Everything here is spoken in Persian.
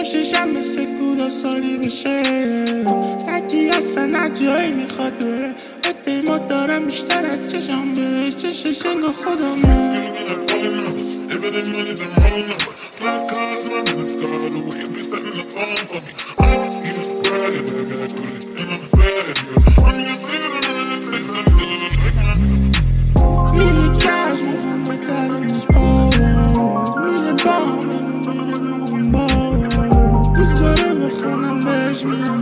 پشتشم مثل کودا سالی بشه یکی اصلا عجایی میخواد بره اتیمات دارم بیشتر از چشم بهش چشش انگاه خودمه میگه که از موقع ترین نیست باور میگه با من میگه موقع باور دوست داره بخونم بهش میگم